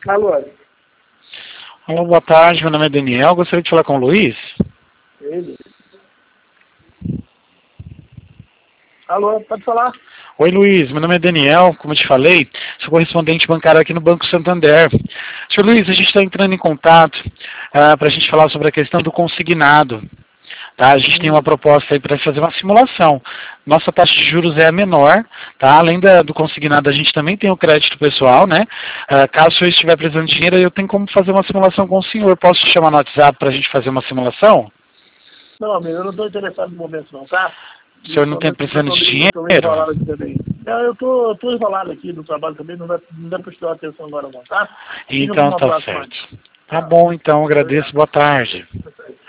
Alô? Alô, boa tarde, meu nome é Daniel, gostaria de falar com o Luiz. Ele? Alô, pode falar? Oi, Luiz, meu nome é Daniel, como eu te falei, sou correspondente bancário aqui no Banco Santander. Senhor Luiz, a gente está entrando em contato para a gente falar sobre a questão do consignado. Tá? A gente tem uma proposta aí para fazer uma simulação. Nossa taxa de juros é a menor, tá? Além do consignado, a gente também tem o crédito pessoal, né? Caso o senhor estiver precisando de dinheiro, eu tenho como fazer uma simulação com o senhor. Posso te chamar no WhatsApp para a gente fazer uma simulação? Não, amigo, eu não estou interessado no momento não, tá? O senhor não tem precisando de dinheiro? Enrolado aqui também. Eu tô enrolado aqui no trabalho também, não dá para prestar atenção agora não, tá? Então tá certo. Tá bom, então, agradeço, boa tarde.